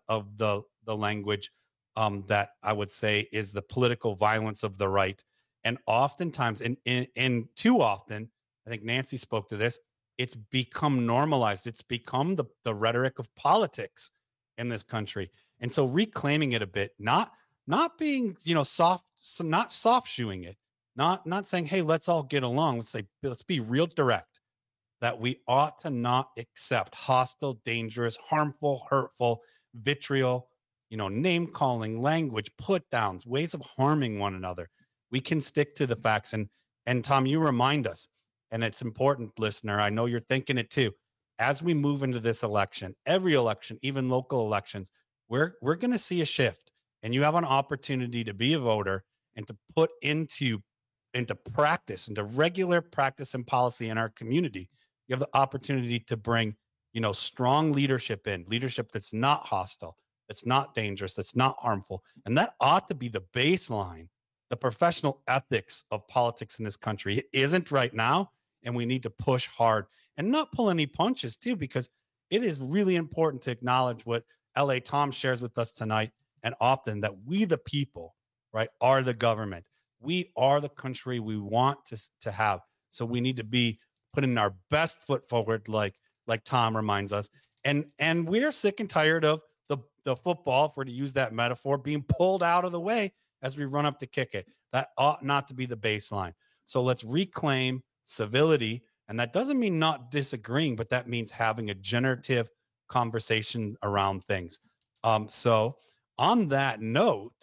Speaker 16: the language that I would say is the political violence of the right. And oftentimes, and too often, I think Nancy spoke to this, it's become normalized. It's become the rhetoric of politics in this country. And so reclaiming it a bit, not being, soft, so not soft shoeing it, not saying, hey, let's all get along. Let's be real direct that we ought to not accept hostile, dangerous, harmful, hurtful, vitriol, name calling, language, put downs, ways of harming one another. We can stick to the facts. And Tom, you remind us, and it's important, listener, I know you're thinking it too. As we move into this election, every election, even local elections, we're going to see a shift. And you have an opportunity to be a voter and to put into practice, into regular practice and policy in our community. You have the opportunity to bring, strong leadership in, leadership that's not hostile, that's not dangerous, that's not harmful. And that ought to be the baseline, the professional ethics of politics in this country. It isn't right now, and we need to push hard and not pull any punches too, because it is really important to acknowledge what LA Tom shares with us tonight, and often that we, the people, right, are the government. We are the country we want to have. So we need to be putting our best foot forward, like Tom reminds us. And we're sick and tired of the football, if we're to use that metaphor, being pulled out of the way as we run up to kick it. That ought not to be the baseline. So let's reclaim civility. And that doesn't mean not disagreeing, but that means having a generative conversation around things. So on that note,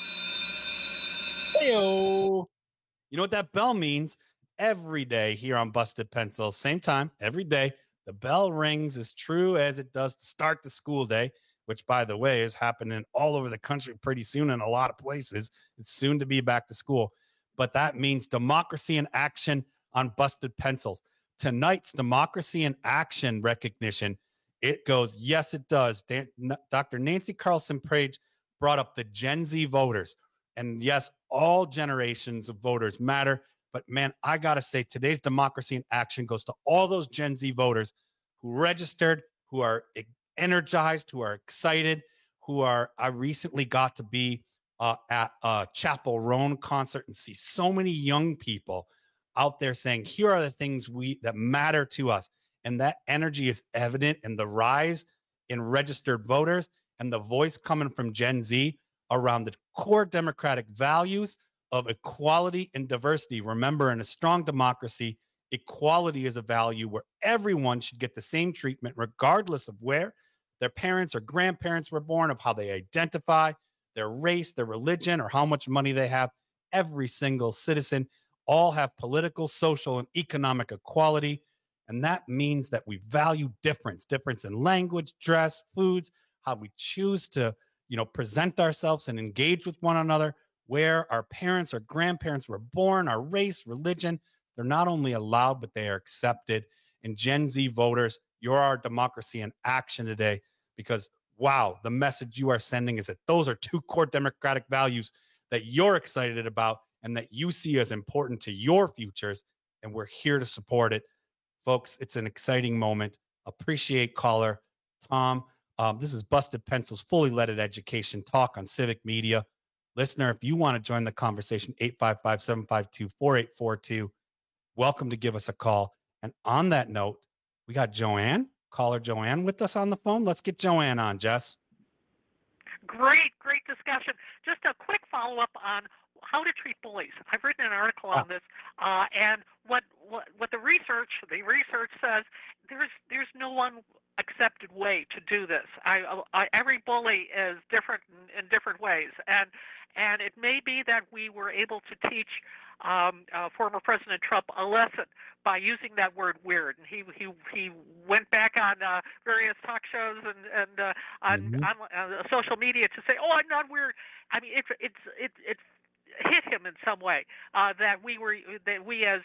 Speaker 16: hey-o. You know what that bell means? Every day here on Busted Pencils, same time, every day, the bell rings as true as it does to start the school day, which, by the way, is happening all over the country pretty soon in a lot of places. It's soon to be back to school. But that means democracy in action on Busted Pencils. Tonight's democracy in action recognition, it goes, yes, it does. Dr. Nancy Carlson Page brought up the Gen Z voters. And yes, all generations of voters matter. But man, I got to say, today's democracy in action goes to all those Gen Z voters who registered, who are energized, who are excited, I recently got to be at a Chappell Roan concert and see so many young people out there saying, here are the things that matter to us. And that energy is evident in the rise in registered voters and the voice coming from Gen Z around the core democratic values of equality and diversity. Remember, in a strong democracy, equality is a value where everyone should get the same treatment, regardless of where their parents or grandparents were born, of how they identify, their race, their religion, or how much money they have. Every single citizen all have political, social, and economic equality. And that means that we value difference in language, dress, foods, how we choose to, present ourselves and engage with one another, where our parents or grandparents were born, our race, religion. They're not only allowed, but they are accepted. And Gen Z voters, you're our democracy in action today, because, wow, the message you are sending is that those are two core democratic values that you're excited about and that you see as important to your futures. And we're here to support it. Folks, it's an exciting moment. Appreciate caller Tom. This is Busted Pencils, fully leaded education talk on Civic Media. Listener, if you want to join the conversation, 855-752-4842. Welcome to give us a call. And on that note, we got Joanne, caller Joanne, with us on the phone. Let's get Joanne on, Jess.
Speaker 7: Great discussion. Just a quick follow-up on how to treat bullies. I've written an article on this, and what the research says, there's no one accepted way to do this. Every bully is different in different ways, and it may be that we were able to teach former President Trump a lesson by using that word weird. And he went back on various talk shows and on social media to say, "Oh, I'm not weird." I mean, it's hit him in some way that we as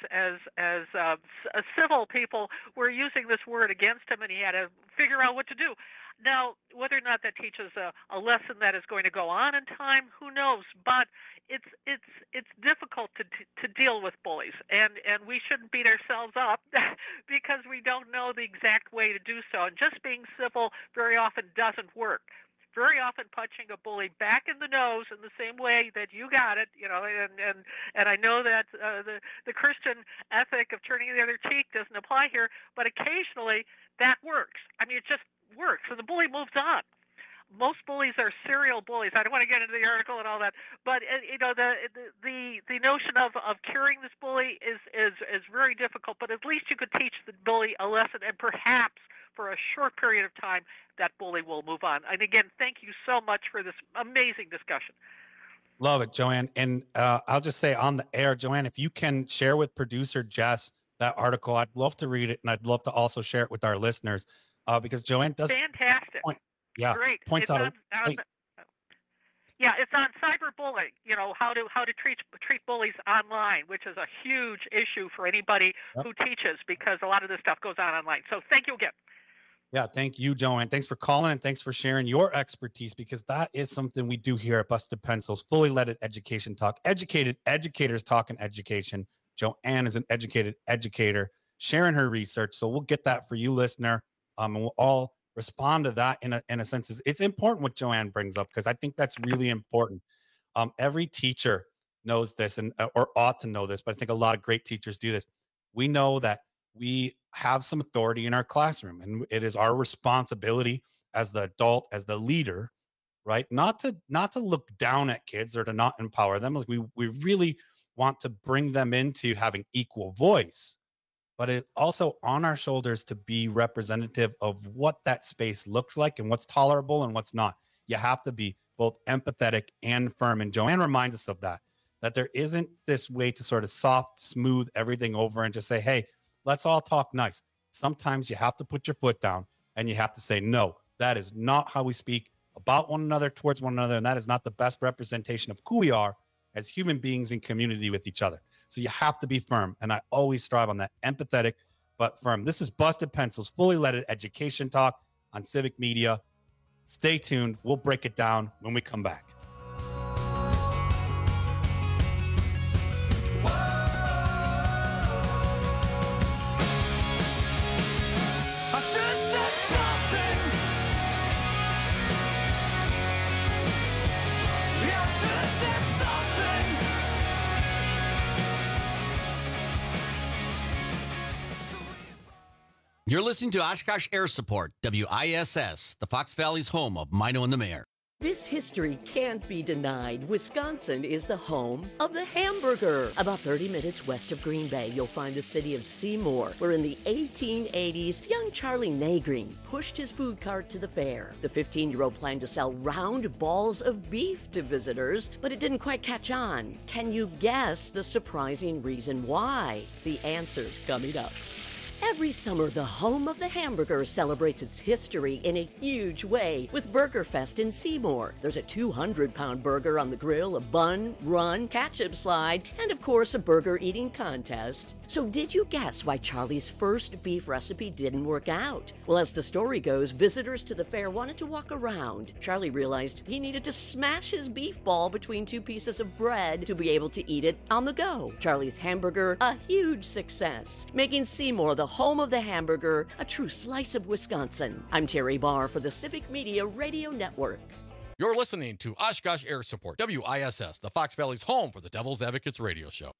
Speaker 7: civil people were using this word against him, and he had to figure out what to do. Now, whether or not that teaches a lesson that is going to go on in time, who knows? But it's difficult to deal with bullies, and we shouldn't beat ourselves up because we don't know the exact way to do so. And just being civil very often doesn't work. Very often punching a bully back in the nose in the same way that you got it, and I know that the Christian ethic of turning the other cheek doesn't apply here, but occasionally that works. I mean, it just works, and the bully moves on. Most bullies are serial bullies. I don't want to get into the article and all that, but the notion of curing this bully is very difficult. But at least you could teach the bully a lesson, and perhaps for a short period of time, that bully will move on. And again, thank you so much for this amazing discussion.
Speaker 16: Love it, Joanne. And I'll just say on the air, Joanne, if you can share with producer Jess that article, I'd love to read it, and I'd love to also share it with our listeners because Joanne does
Speaker 7: fantastic. Great.
Speaker 16: Points
Speaker 7: it's
Speaker 16: out.
Speaker 7: It's on cyberbullying. How to treat bullies online, which is a huge issue for anybody who teaches, because a lot of this stuff goes on online. So thank you again.
Speaker 16: Yeah, thank you, Joanne. Thanks for calling, and thanks for sharing your expertise, because that is something we do here at Busted Pencils, fully leaded education talk. Educated educators talking education. Joanne is an educated educator sharing her research. So we'll get that for you, listener, and we'll all respond to that in a sense. It's important what Joanne brings up, because I think that's really important. Every teacher knows this or ought to know this, but I think a lot of great teachers do this. We know that we have some authority in our classroom, and it is our responsibility as the adult, as the leader, right? Not to look down at kids or to not empower them. Like we really want to bring them into having equal voice, but it's also on our shoulders to be representative of what that space looks like and what's tolerable and what's not. You have to be both empathetic and firm. And Joanne reminds us of that there isn't this way to sort of soft, smooth everything over and just say, hey, let's all talk nice. Sometimes you have to put your foot down and you have to say, no, that is not how we speak about one another, towards one another. And that is not the best representation of who we are as human beings in community with each other. So you have to be firm. And I always strive on that, empathetic, but firm. This is Busted Pencils, fully leaded education talk on Civic Media. Stay tuned. We'll break it down when we come back.
Speaker 8: You're listening to Oshkosh Air Support, WISS, the Fox Valley's home of Mino and the Mayor.
Speaker 23: This history can't be denied. Wisconsin is the home of the hamburger. About 30 minutes west of Green Bay, you'll find the city of Seymour, where in the 1880s, young Charlie Nagreen pushed his food cart to the fair. The 15-year-old planned to sell round balls of beef to visitors, but it didn't quite catch on. Can you guess the surprising reason why? The answer's coming up. Every summer, the home of the hamburger celebrates its history in a huge way with Burger Fest in Seymour. There's a 200-pound burger on the grill, a bun, run, ketchup slide, and of course a burger eating contest. So did you guess why Charlie's first beef recipe didn't work out? Well, as the story goes, visitors to the fair wanted to walk around. Charlie realized he needed to smash his beef ball between two pieces of bread to be able to eat it on the go. Charlie's hamburger, a huge success, making Seymour the home of the hamburger, a true slice of Wisconsin. I'm Terry Barr for the Civic Media Radio Network.
Speaker 8: You're listening to Oshkosh Air Support, WISS, the Fox Valley's home for the Devil's Advocates radio show.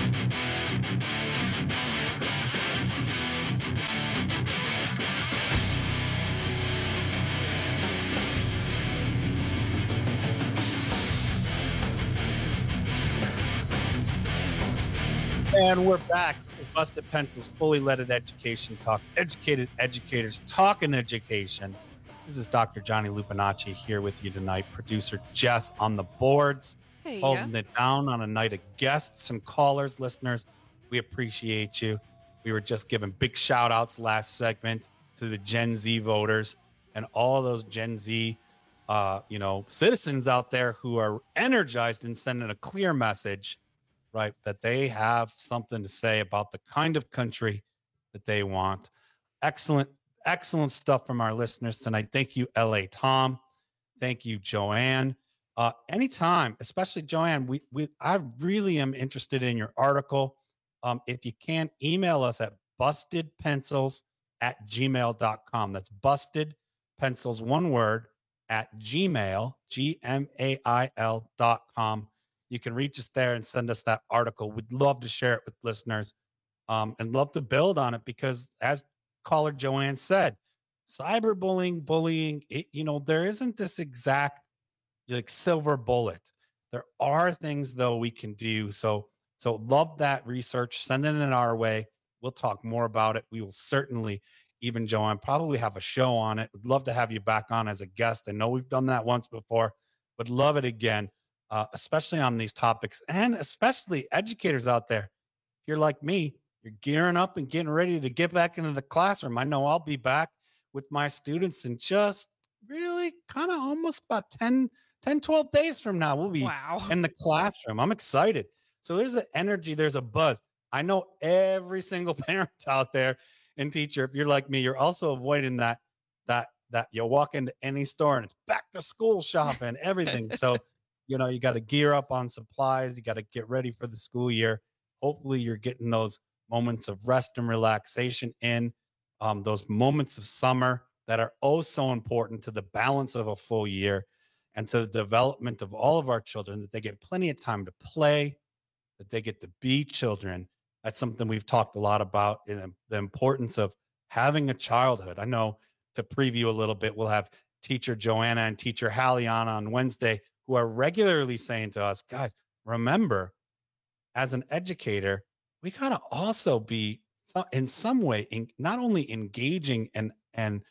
Speaker 16: And we're back. This is Busted Pencils, fully leaded education talk. Educated educators talking education. This is Dr. Johnny Lupinacci here with you tonight. Producer Jess on the boards, holding it down on a night of guests and callers. Listeners, we appreciate you. We were just giving big shout outs last segment to the Gen Z voters and all those Gen Z citizens out there who are energized and sending a clear message, right, that they have something to say about the kind of country that they want. Excellent stuff from our listeners tonight. Thank you, LA Tom. Thank you, Joanne. Anytime, especially Joanne, I really am interested in your article. If you can, email us at bustedpencils@gmail.com. That's bustedpencils, one word, at gmail.com. You can reach us there and send us that article. We'd love to share it with listeners and love to build on it because, as caller Joanne said, cyberbullying, bullying, there isn't this exact silver bullet. There are things, though, we can do. So love that research. Send it in our way. We'll talk more about it. We will certainly, even Joanne, probably have a show on it. Would love to have you back on as a guest. I know we've done that once before, but love it again. Especially on these topics, and especially educators out there. If you're like me, you're gearing up and getting ready to get back into the classroom. I know I'll be back with my students in just really kind of almost about 10, 12 days from now. We'll be in the classroom. I'm excited. So there's an energy, there's a buzz. I know every single parent out there and teacher, if you're like me, you're also avoiding that you'll walk into any store and it's back to school shopping, everything. So you got to gear up on supplies. You got to get ready for the school year. Hopefully you're getting those moments of rest and relaxation in, those moments of summer that are oh so important to the balance of a full year and to the development of all of our children, that they get plenty of time to play, that they get to be children. That's something we've talked a lot about, in the importance of having a childhood. I know, to preview a little bit, we'll have teacher Joanna and teacher Hallie on Wednesday, who are regularly saying to us, guys, remember, as an educator, we got to also be in some way not only engaging and at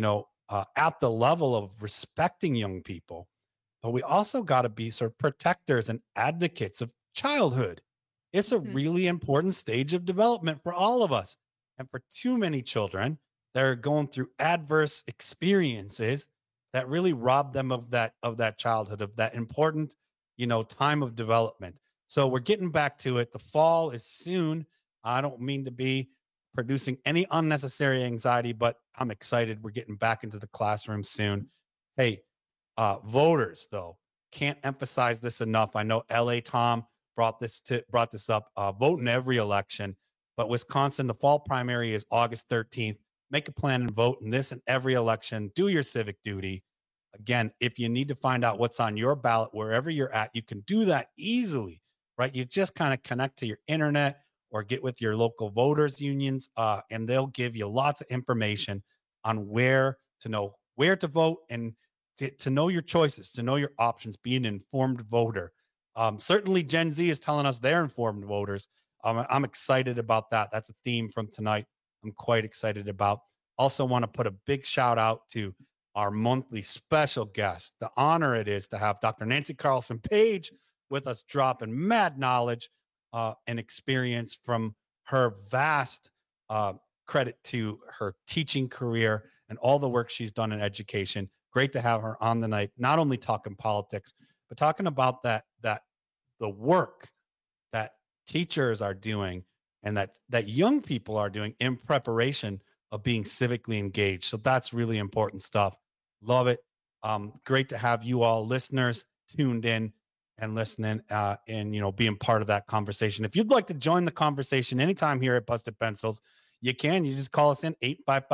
Speaker 16: the level of respecting young people, but we also got to be sort of protectors and advocates of childhood. It's a really important stage of development for all of us. And for too many children, they're going through adverse experiences that really rob them of that childhood, of that important, time of development. So we're getting back to it. The fall is soon. I don't mean to be producing any unnecessary anxiety, but I'm excited. We're getting back into the classroom soon. Hey, voters, though, can't emphasize this enough. I know LA Tom brought this up. Vote in every election, but Wisconsin, the fall primary is August 13th. Make a plan and vote in this and every election. Do your civic duty. Again, if you need to find out what's on your ballot, wherever you're at, you can do that easily, right? You just kind of connect to your internet or get with your local voters unions, and they'll give you lots of information on where to know where to vote and to know your choices, to know your options, be an informed voter. Certainly Gen Z is telling us they're informed voters. I'm excited about that. That's a theme from tonight. I'm quite excited about. Also want to put a big shout out to our monthly special guest. The honor it is to have Dr. Nancy Carlson Page with us, dropping mad knowledge and experience from her vast credit to her teaching career and all the work she's done in education. Great to have her on the night, not only talking politics, but talking about that the work that teachers are doing and that young people are doing in preparation of being civically engaged. So that's really important stuff. Love it. Great to have you all listeners tuned in and listening and, being part of that conversation. If you'd like to join the conversation anytime here at Busted Pencils, you can. You just call us in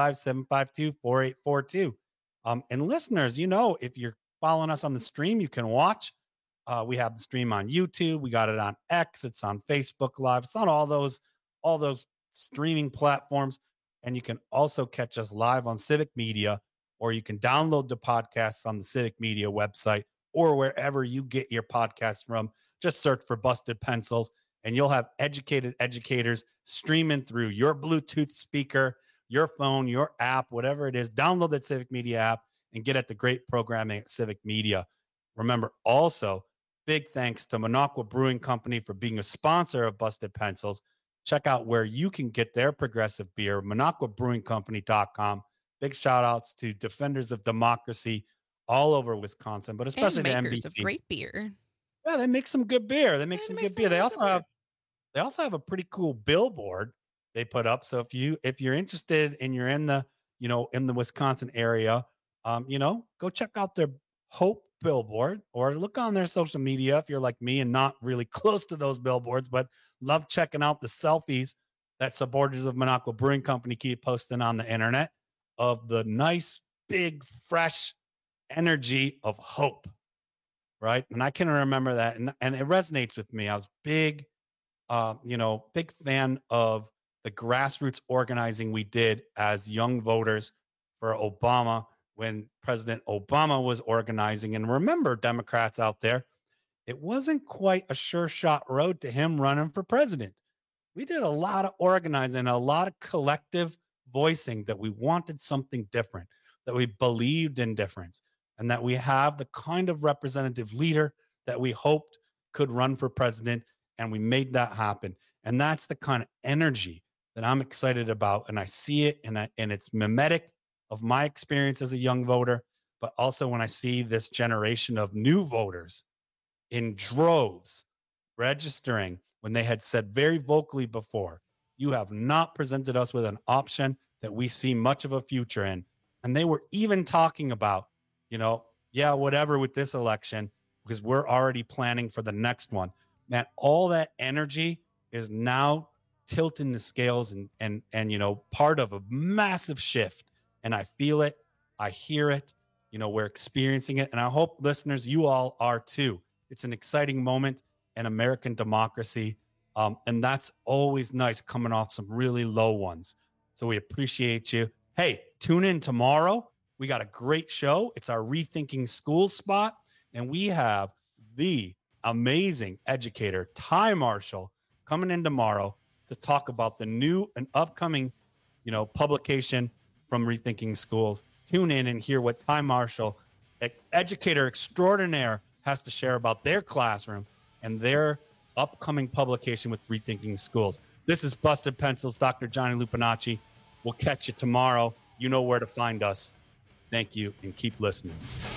Speaker 16: 855-752-4842. And listeners, if you're following us on the stream, you can watch. We have the stream on YouTube. We got it on X. It's on Facebook Live. It's on all those streaming platforms. And you can also catch us live on Civic Media, or you can download the podcasts on the Civic Media website or wherever you get your podcasts from. Just search for Busted Pencils, and you'll have educated educators streaming through your Bluetooth speaker, your phone, your app, whatever it is. Download that Civic Media app and get at the great programming at Civic Media. Remember, also, big thanks to Minocqua Brewing Company for being a sponsor of Busted Pencils. Check out where you can get their progressive beer, MinocquaBrewingCompany.com. Big shout outs to defenders of democracy all over Wisconsin, but especially to NBC.
Speaker 18: Of great beer.
Speaker 16: Yeah, they make some good beer. They also have a pretty cool billboard they put up. So if you're interested and you're in the Wisconsin area, go check out their Hope billboard or look on their social media if you're like me and not really close to those billboards, but love checking out the selfies that supporters of Minocqua Brewing Company keep posting on the internet of the nice, big, fresh energy of hope, right? And I can remember that, and it resonates with me. I was big fan of the grassroots organizing we did as young voters for Obama when President Obama was organizing. And remember, Democrats out there, it wasn't quite a sure shot road to him running for president. We did a lot of organizing, a lot of collective voicing that we wanted something different, that we believed in difference, and that we have the kind of representative leader that we hoped could run for president. And we made that happen. And that's the kind of energy that I'm excited about. And I see it, and it's mimetic of my experience as a young voter, but also when I see this generation of new voters in droves registering when they had said very vocally before, you have not presented us with an option that we see much of a future in. And they were even talking about, whatever with this election, because we're already planning for the next one. Man, all that energy is now tilting the scales and part of a massive shift. And I feel it. I hear it. We're experiencing it. And I hope listeners, you all are too. It's an exciting moment in American democracy. And that's always nice coming off some really low ones. So we appreciate you. Hey, tune in tomorrow. We got a great show. It's our Rethinking Schools spot. And we have the amazing educator, Ty Marshall, coming in tomorrow to talk about the new and upcoming, publication from Rethinking Schools. Tune in and hear what Ty Marshall, educator extraordinaire, has to share about their classroom and their upcoming publication with Rethinking Schools. This is Busted Pencils, Dr. Johnny Lupinacci. We'll catch you tomorrow. You know where to find us. Thank you, and keep listening.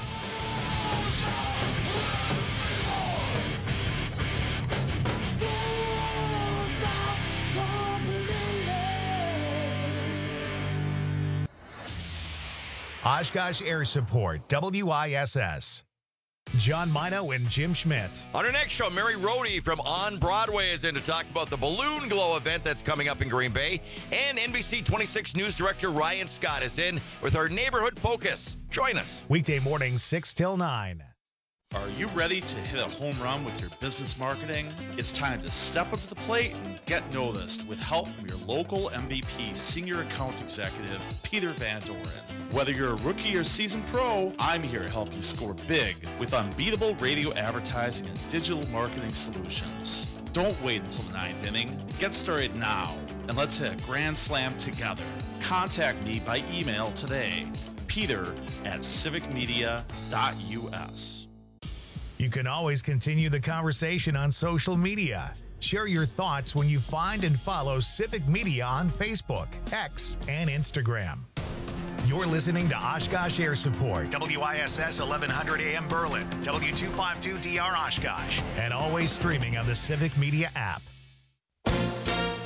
Speaker 1: Oshkosh Air Support, WISS. John Mino and Jim Schmidt.
Speaker 9: On our next show, Mary Rohde from On Broadway is in to talk about the Balloon Glow event that's coming up in Green Bay. And NBC 26 News Director Ryan Scott is in with our Neighborhood Focus. Join us.
Speaker 1: Weekday mornings, 6 till 9.
Speaker 11: Are you ready to hit a home run with your business marketing? It's time to step up to the plate and get noticed with help from your local MVP Senior Account Executive, Peter Van Doren. Whether you're a rookie or seasoned pro, I'm here to help you score big with unbeatable radio advertising and digital marketing solutions. Don't wait until the ninth inning. Get started now, and let's hit a grand slam together. Contact me by email today, peter@civicmedia.us.
Speaker 1: You can always continue the conversation on social media. Share your thoughts when you find and follow Civic Media on Facebook, X, and Instagram. You're listening to Oshkosh Air Support, WISS 1100 AM Berlin, W252DR Oshkosh, and always streaming on the Civic Media app.